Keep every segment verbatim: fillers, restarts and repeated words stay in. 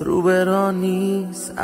روبرا نیست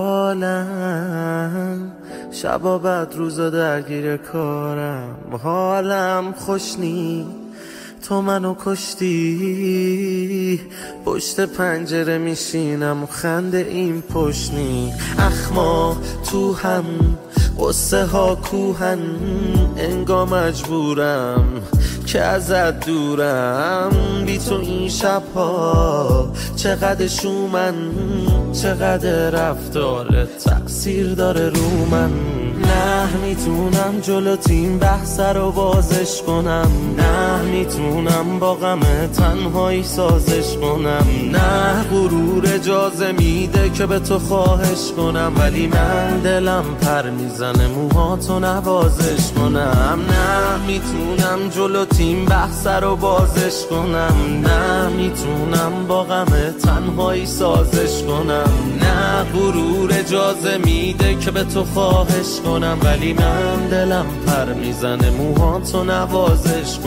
احوالم، شبا بعد روزا درگیر کارم، حالم خوش نی تو منو کشتی. پشت پنجره میشینم و خنده این پشنی، اخما تو هم قصه ها کوهن، انگار مجبورم که ازت دورم. بی تو این شبها چقدر شومن، چقدر رفتارت تأثیر داره رو من. نه میتونم جلو تیم بحث رو بازش کنم، نه میتونم با غم تنهایی سازش کنم، نه غرور اجازه میده که به تو خواهش کنم، ولی من دلم پر میزنه موهاتو نوازش کنم. نه میتونم جلو تیم بحث رو بازش کنم، نه میتونم با غم تنهایی سازش کنم، نه غرور اجازه میده که به تو خواهش کنم، ولی من دلم پر میزنه موهاتو نوازش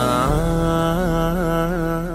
کنم.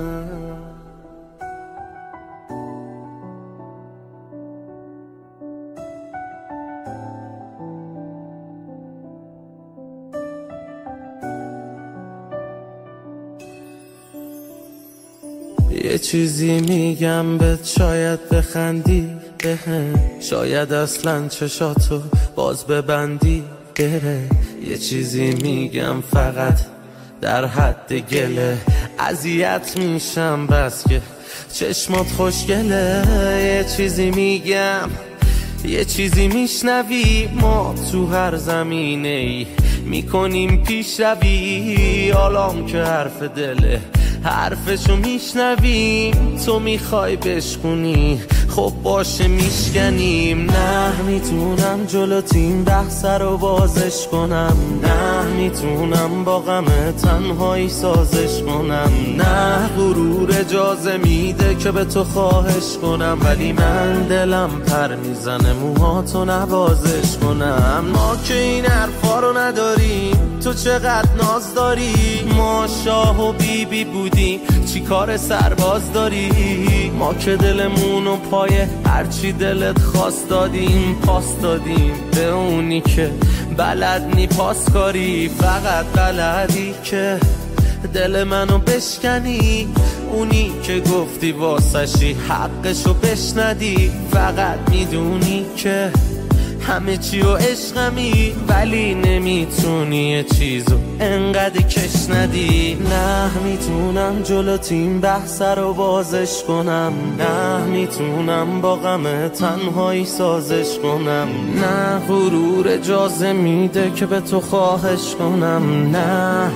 یه چیزی میگم بهت شاید بخندی بهم، شاید اصلا چشاتو باز ببندی بره. یه چیزی میگم فقط در حد گله، اذیت میشم بس که چشمات خوشگله. یه چیزی میگم یه چیزی میشنوی، ما تو هر زمینه ای میکنیم پیش روی. حالام که حرف دله حرفشو میشنویم، تو میخوای بشکنی خب باشه میشکنیم. نه میتونم جلو تیم بحث رو بازش کنم، نه میتونم با غم تنهایی سازش کنم، نه غرور اجازه میده که به تو خواهش کنم، ولی من دلم پر میزنه موهاتو نوازش کنم. ما که این حرفا رو نداریم، تو چقدر ناز داری، ما شاه و بی بی بودیم چی کار سرباز داری. ما که دلمونو پای هرچی دلت خواست دادیم، پاس دادیم به اونی که بلد نی پاس کاری. فقط بلدی که دل منو بشکنی، اونی که گفتی واسشی حقشو بشندی. فقط میدونی که همه چی و عشقمی، ولی نمیتونی یه چیزو انقدر کش ندی. نه میتونم جلو تیم بحث رو بازش کنم، نه میتونم با غم تنهایی سازش کنم، نه غرور اجازه میده که به تو خواهش کنم، نه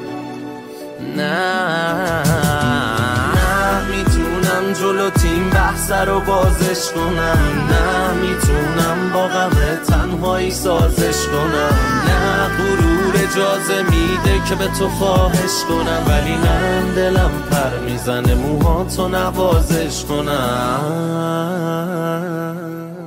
نه میتونم جلو تیم بحث رو بازش کنم، نه میتونم با غم تنهایی سازش کنم، نه غرور اجازه میده که به تو خواهش کنم، ولی من دلم پر میزنه موهاتو نوازش کنم.